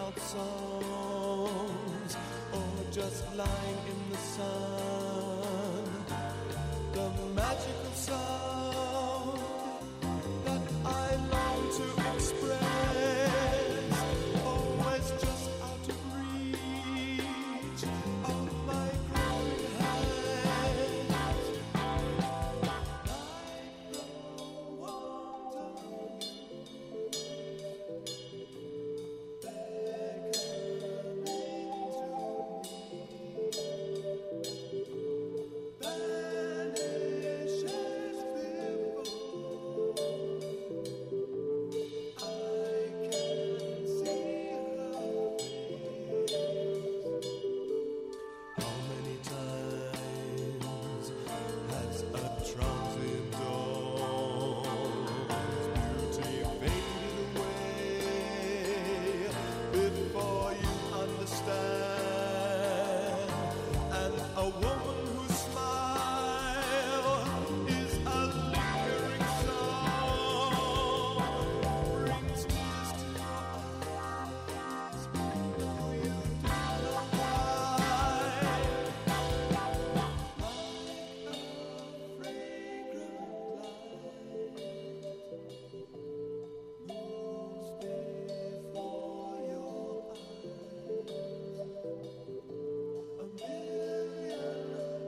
out songs or just lying in the sun. The magical sound that I long to express, always just out of reach of my growing hands. Like the water beckoning to me, vanishes before I can see her face. How many times has a transient dawn's beauty faded away before you understand? And a woman whose smile is a lingering song brings tears to your eyes. No, you do not cry. Like a fragrant light moves before your eyes. A million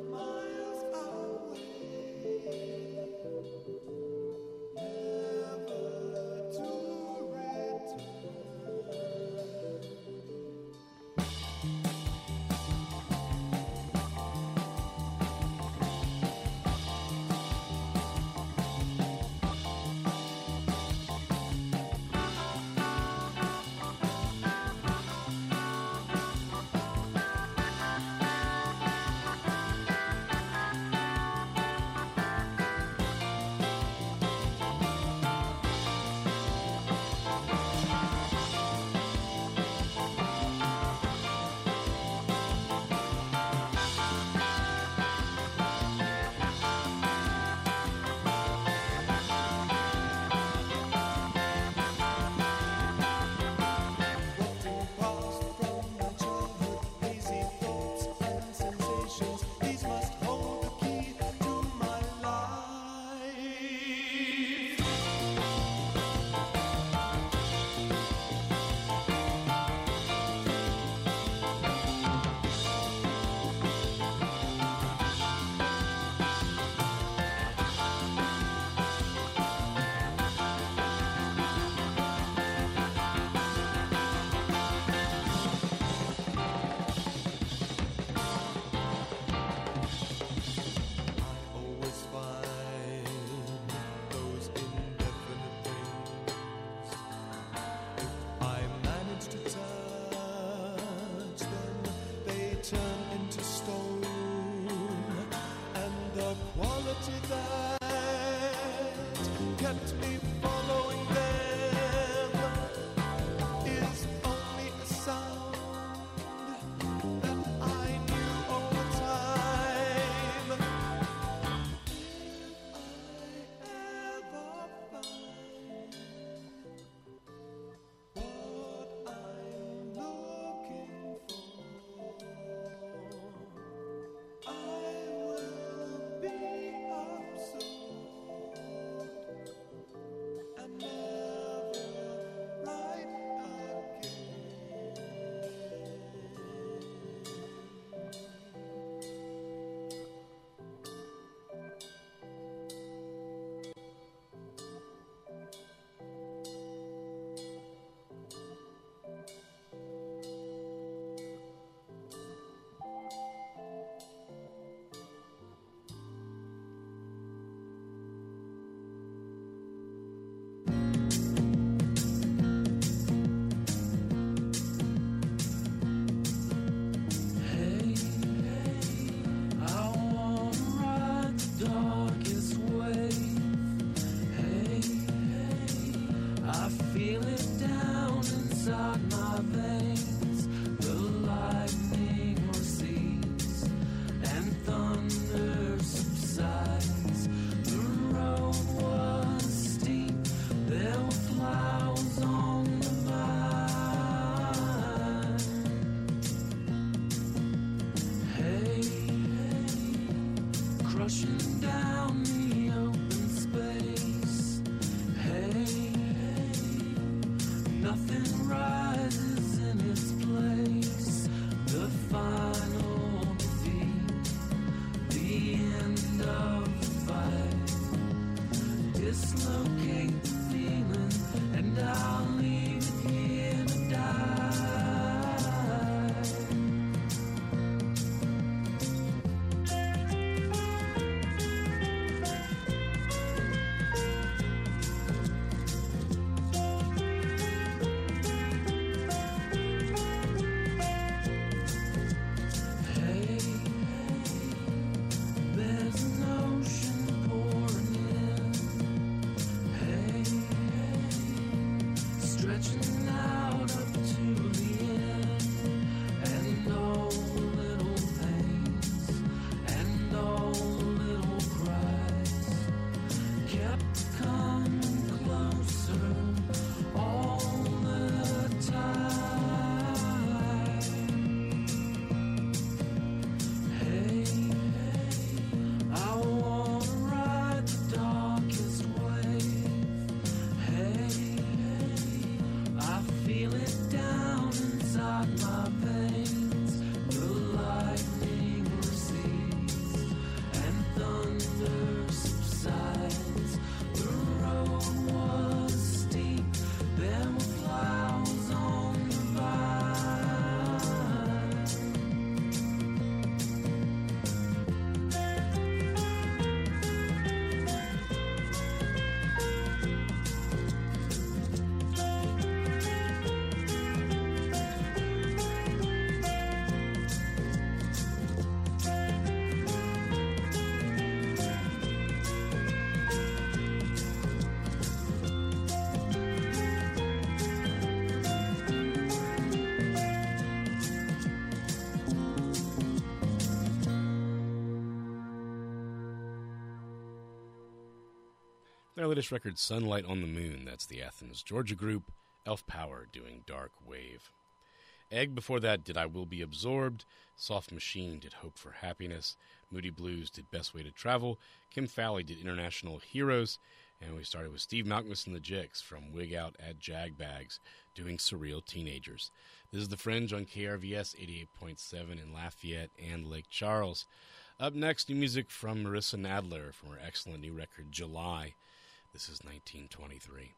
Their latest record, Sunlight on the Moon, that's the Athens, Georgia group, Elf Power doing Dark Wave. Egg before that did I Will Be Absorbed, Soft Machine did Hope for Happiness, Moody Blues did Best Way to Travel, Kim Fowley did International Heroes, and we started with Steve Malkmus and the Jicks from Wig Out at Jagbags doing Surreal Teenagers. This is The Fringe on KRVS 88.7 in Lafayette and Lake Charles. Up next, new music from Marissa Nadler from her excellent new record, July. This is 1923.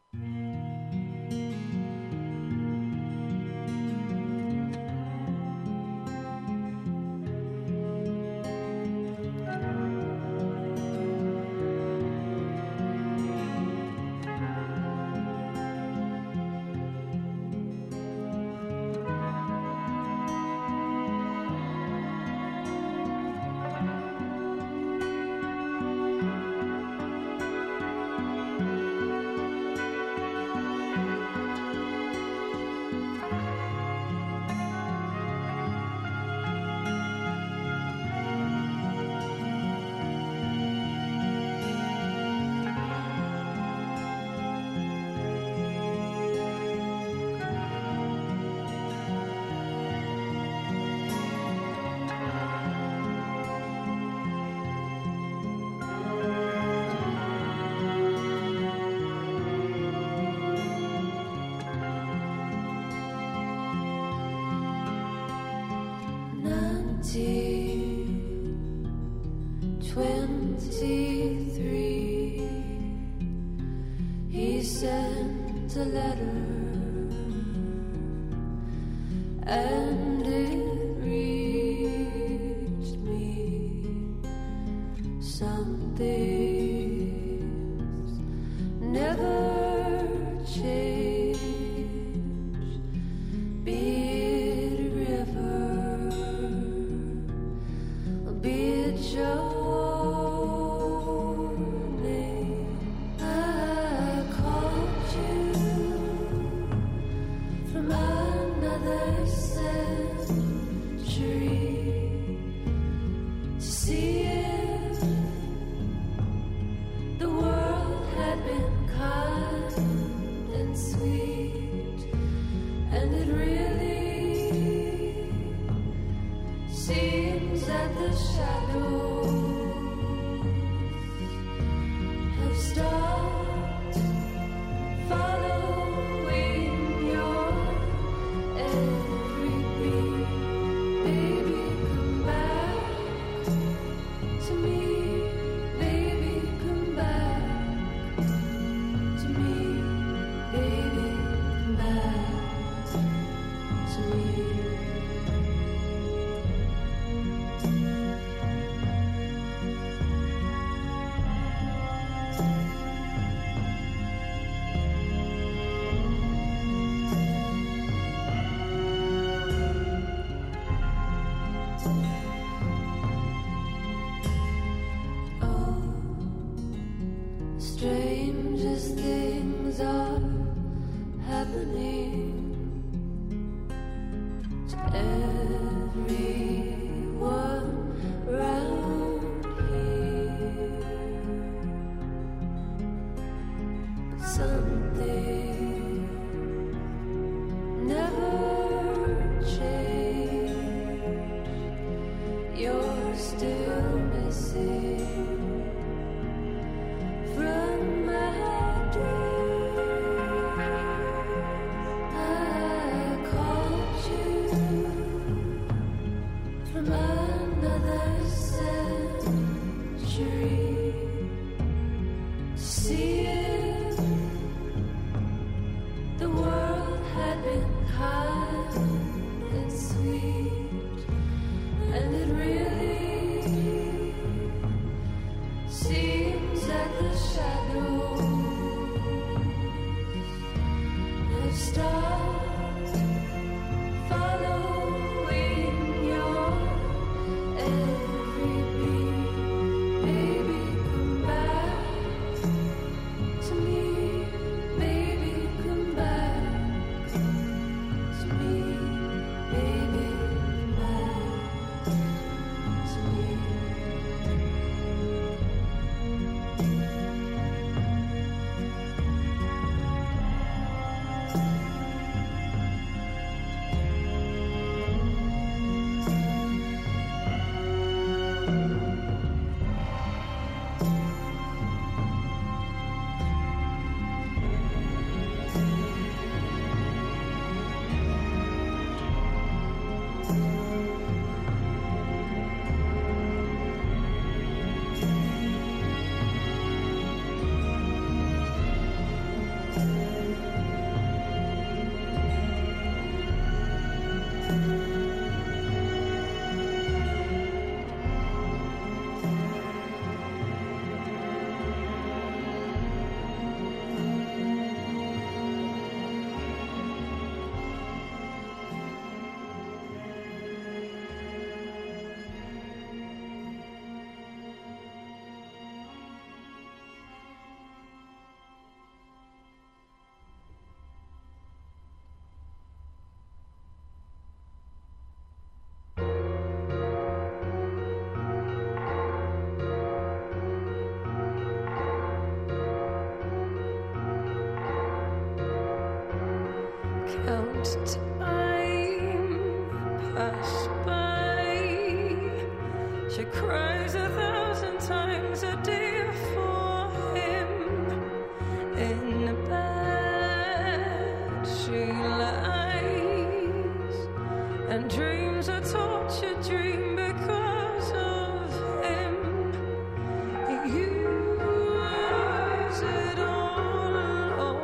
He sent a letter and it reached me. Some things never change. Be it a river, be it joy. Strangest things are happening to everyone around here. But something never changed. You're still missing from my dreams. I called you. Count time pass by. She cries 1,000 times a day for him. In the bed she lies and dreams a tortured dream because of him. He uses it all.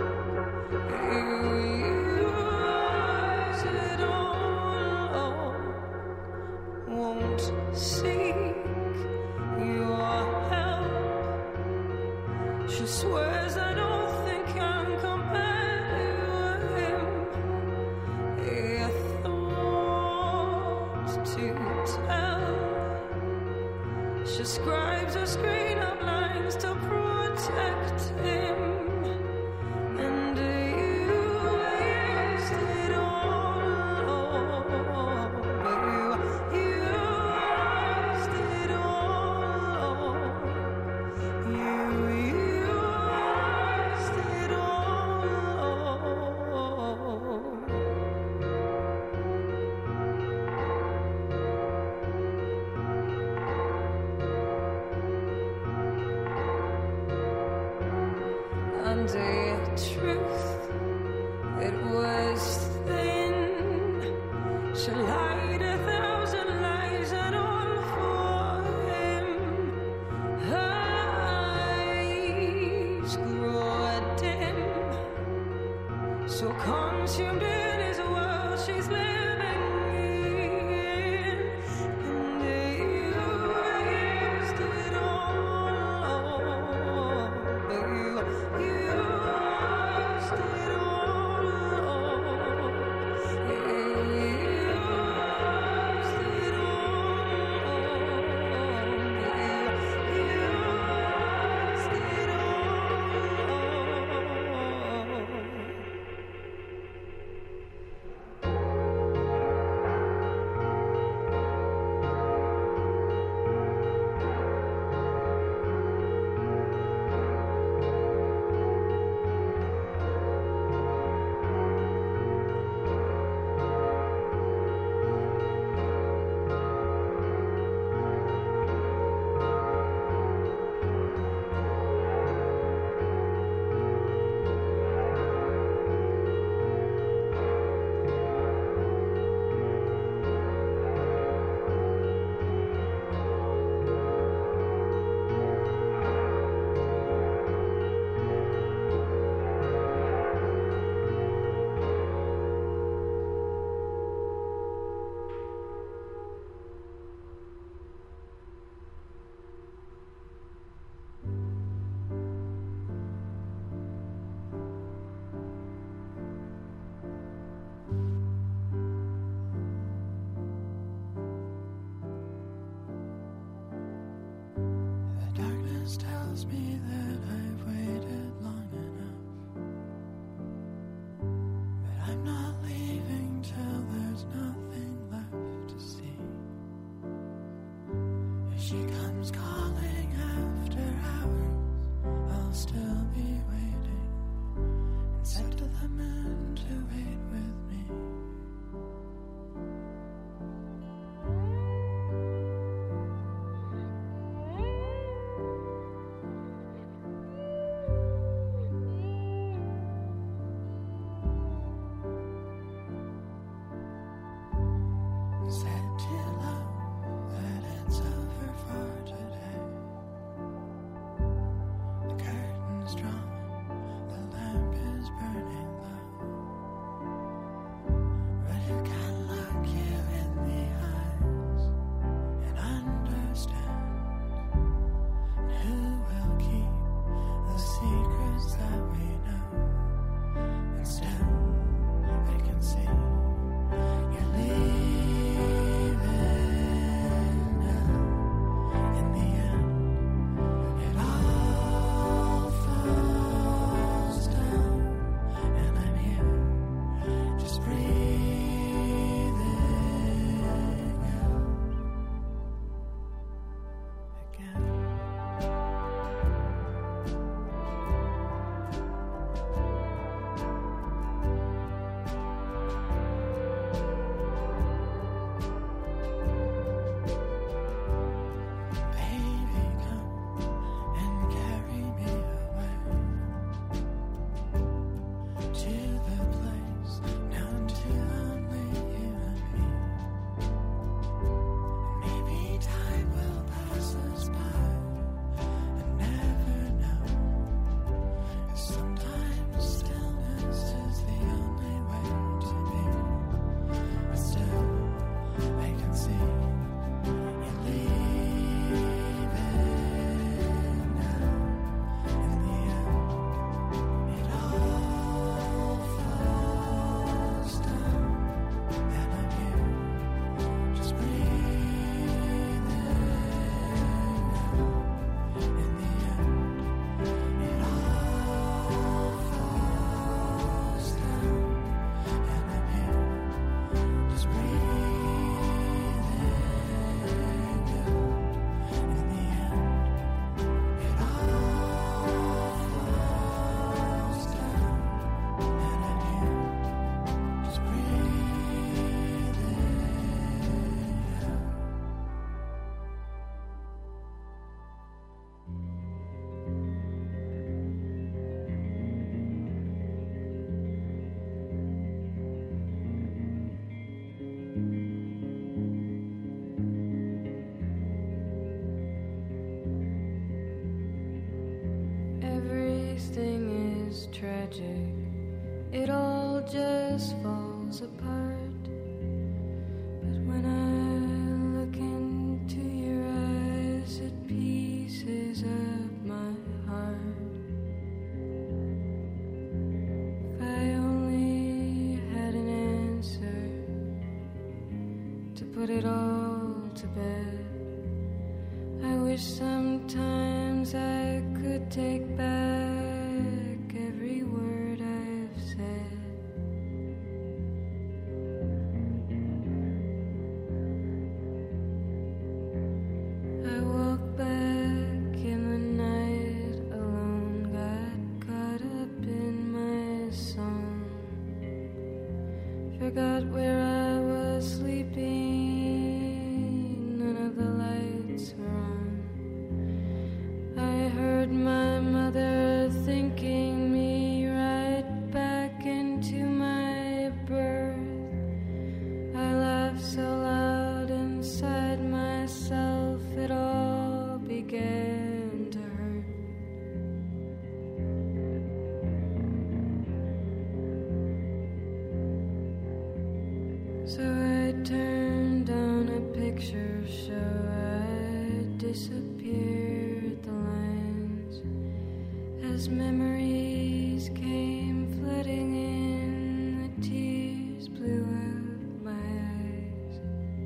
Won't seek your help. She swears I don't think I'm compared to him. A thought to tell. She scribes a screen of lines to protect him. And you used it all. You used it all. You used it all. And the truth, it was thin. She lied 1,000 lies and all for him. Her eyes grow dim, so consumed in his world she's living in. And you used it all. You used it all. You used it tells me that I've waited long enough, but I'm not leaving till there's nothing left to see. If she comes calling after hours, I'll still be waiting, and said to the men to wait with me. it all just falls apart. But when I look into your eyes, it pieces up my heart. If I only had an answer to put it all to bed, I wish sometimes I could take back every word I've said. I walk back in the night alone, got caught up in my song, forgot where I was sleeping, none of the lights were on. I heard my mother thinking me right back into my birth. I laughed so loud inside myself, it all began to hurt. So I turned on a picture show, I disappeared the lines as memories came flooding in, the tears blew out my eyes.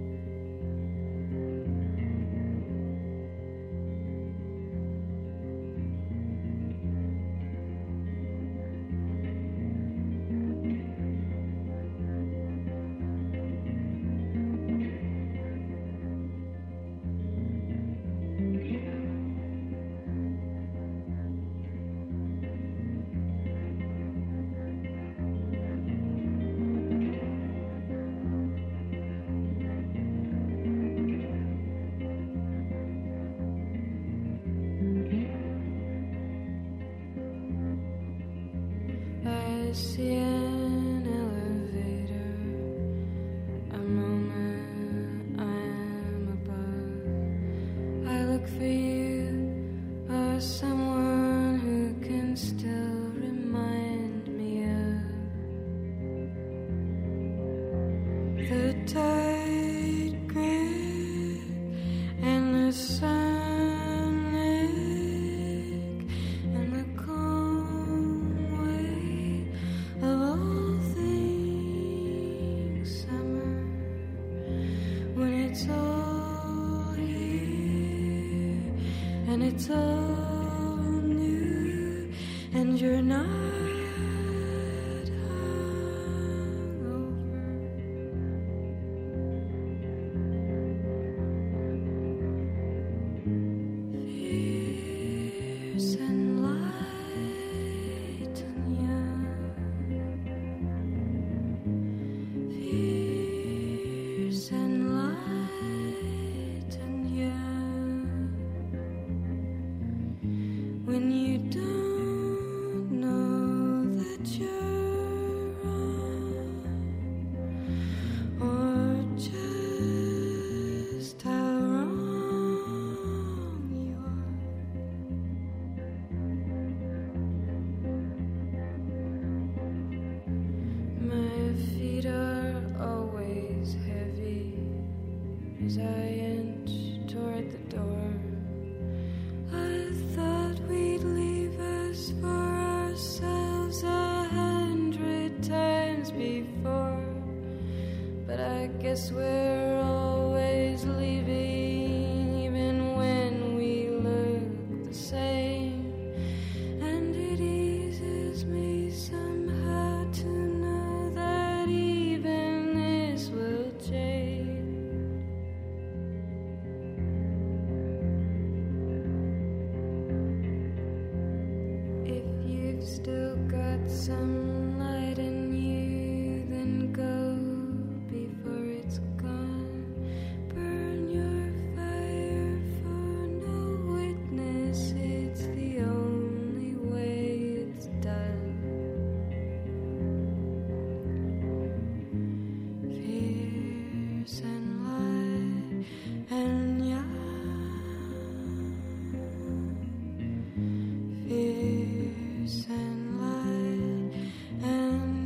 I see an elevator, a moment I'm above. I look for you, or someone who can still remind me of the tight grip and the sun. And the calm way of all things summer, when it's all here and it's all new, and you're not fierce and light and young, fierce and light and young. When you don't know that you're wrong, or just how wrong you are. My feet are always heavy as I inch toward the door. I thought we'd leave us for ourselves 100 times before, but I guess we're always leaving, even when we look the same. And it eases me somehow to know that even this will change. If you've still got some light in you, then go before it's gone. Burn your fire for no witness, it's the only way it's done. Fierce and light and young, fierce and light and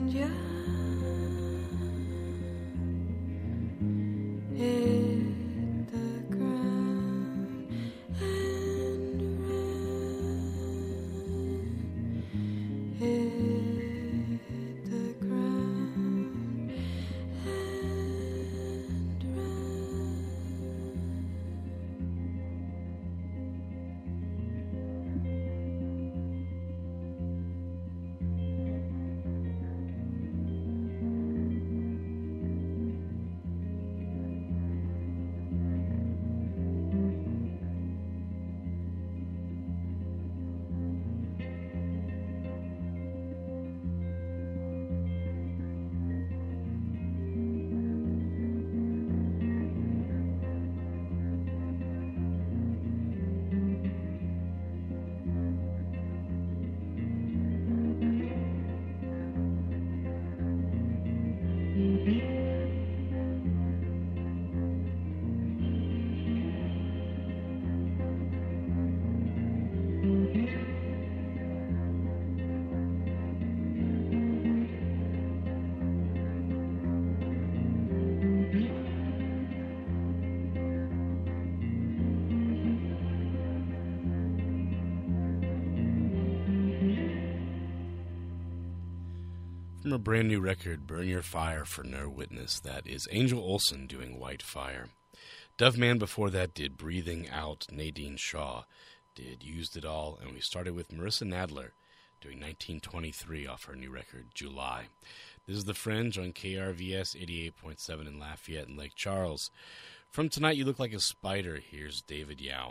From a brand new record, Burn Your Fire for No Witness, that is Angel Olsen doing White Fire. Doveman before that did Breathing Out. Nadine Shaw did Used It All. And we started with Marissa Nadler doing 1923 off her new record, July. This is The Fringe on KRVS 88.7 in Lafayette and Lake Charles. From Tonight You Look Like a Spider, here's David Yao.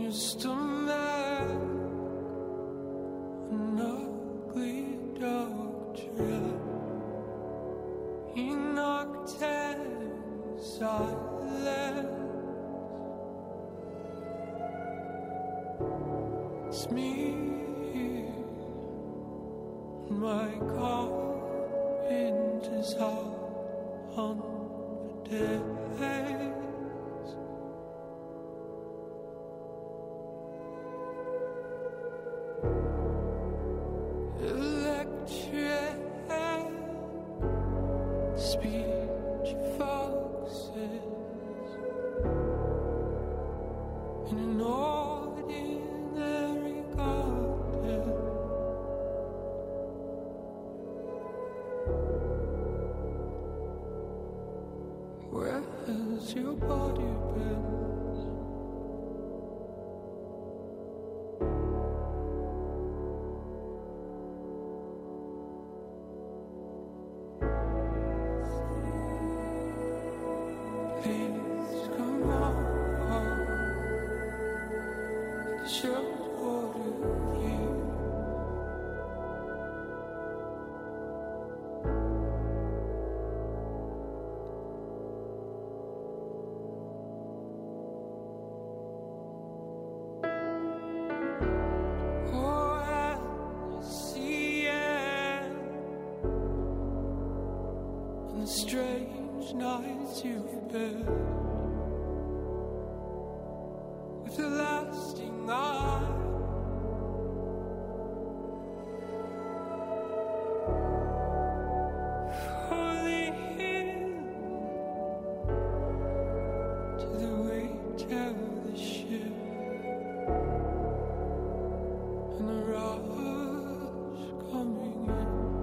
just a man, an ugly dog trap. He knocked in silence. It's me, my carpenter's out on the days. Electric speech foxes in an ordinary garden. Where has your body been? Please come on, show water, please. Oh, and you see it in the strange nights you've been with a lasting eye. Falling in to the weight of the ship and the rush coming in.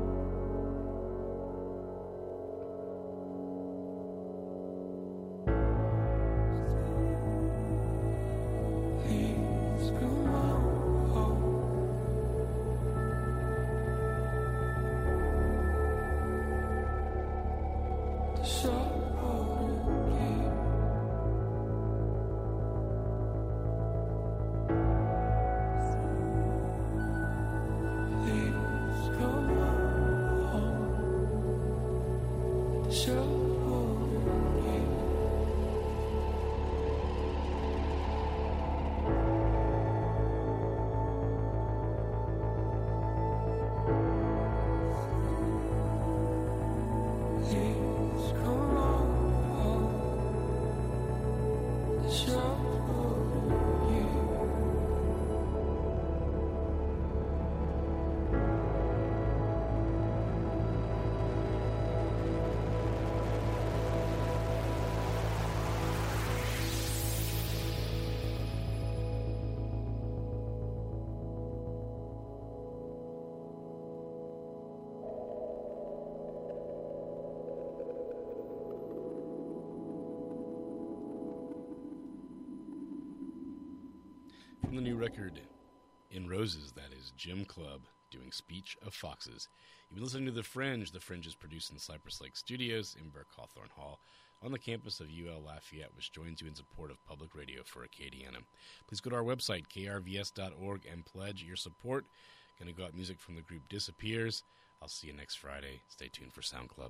Please come on home. The saltwater cave. Please come on home. The saltwater cave. Please come on home. The saltwater cave. From the new record, In Roses, that is Jim Club doing Speech of Foxes. You've been listening to The Fringe. The Fringe is produced in Cypress Lake Studios in Burke Hawthorne Hall on the campus of UL Lafayette, which joins you in support of public radio for Acadiana. Please go to our website, krvs.org, and pledge your support. Going to go out music from the group Disappears. I'll see you next Friday. Stay tuned for Sound Club.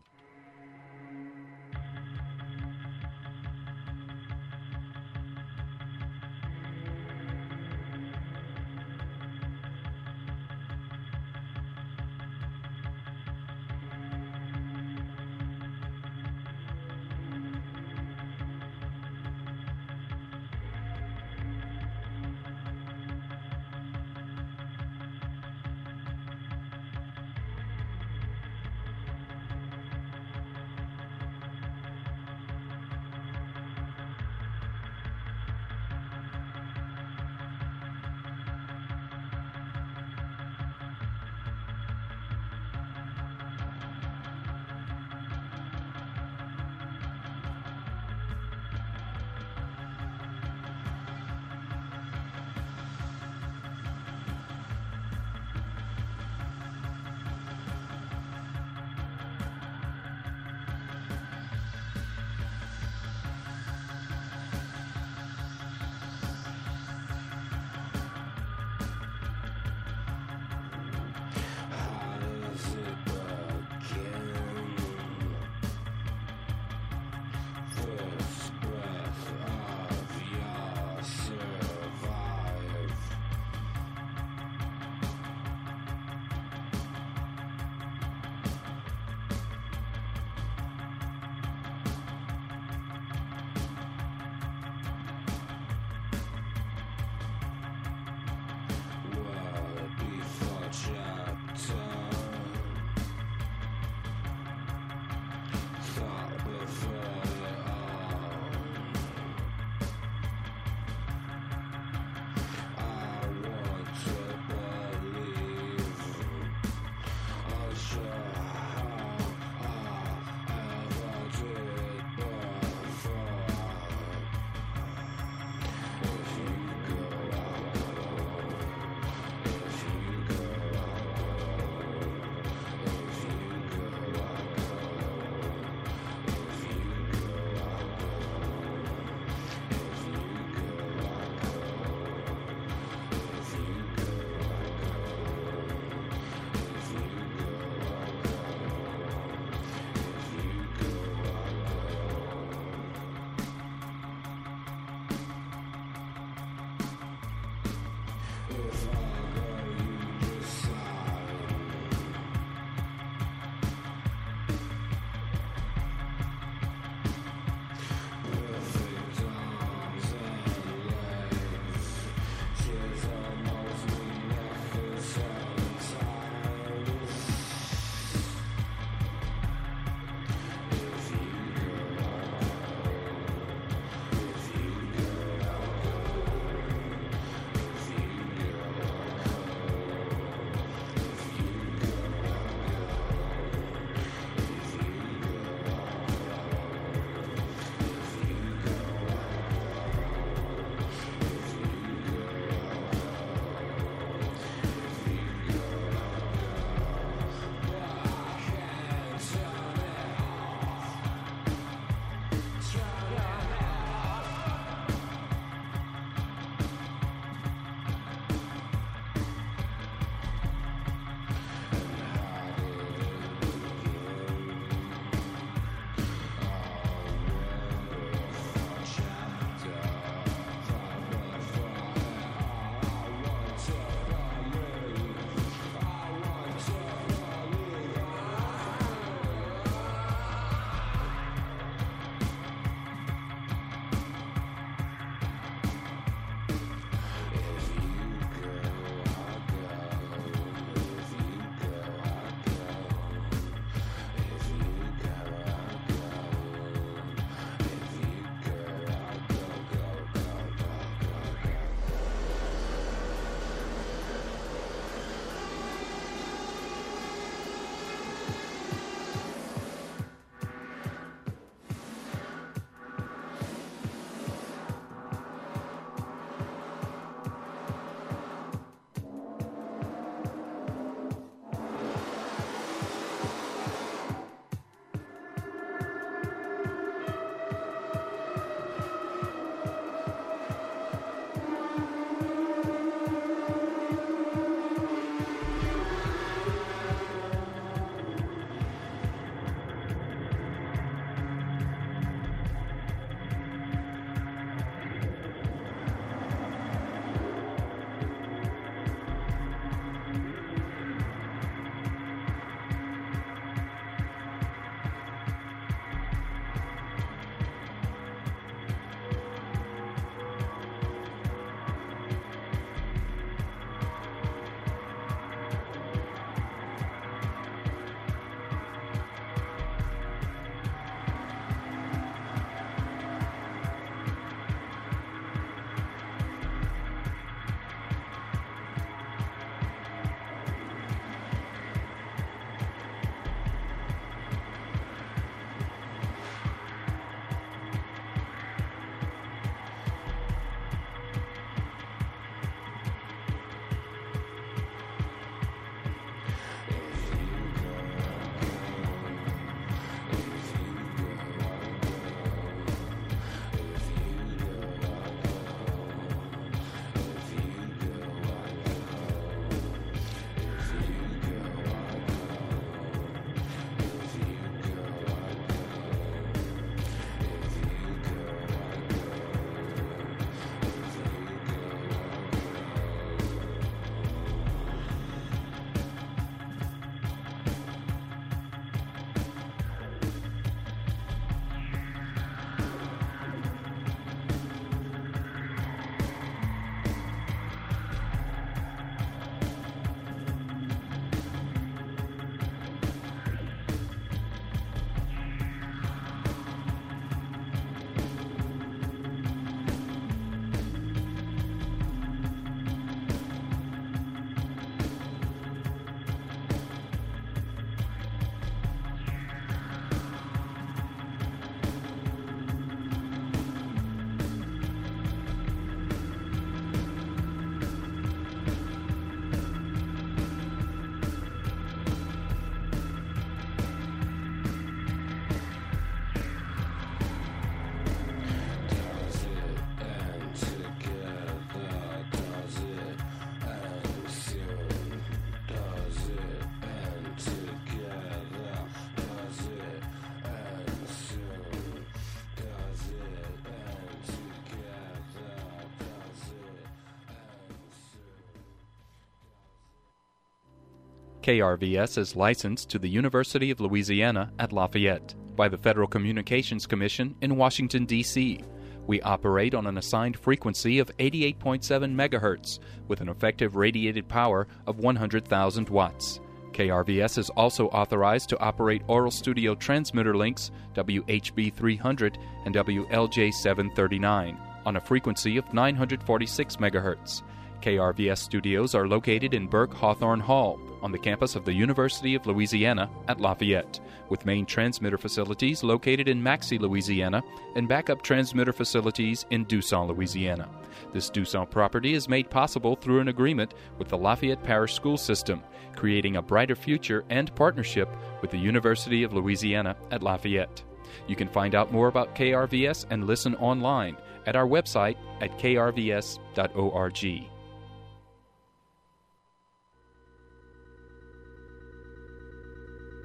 KRVS is licensed to the University of Louisiana at Lafayette by the Federal Communications Commission in Washington, D.C. We operate on an assigned frequency of 88.7 MHz with an effective radiated power of 100,000 watts. KRVS is also authorized to operate Oral Studio transmitter links WHB 300 and WLJ 739 on a frequency of 946 MHz. KRVS studios are located in Burke Hawthorne Hall on the campus of the University of Louisiana at Lafayette, with main transmitter facilities located in Maxey, Louisiana, and backup transmitter facilities in Dusson, Louisiana. This Dusson property is made possible through an agreement with the Lafayette Parish School System, creating a brighter future and partnership with the University of Louisiana at Lafayette. You can find out more about KRVS and listen online at our website at krvs.org.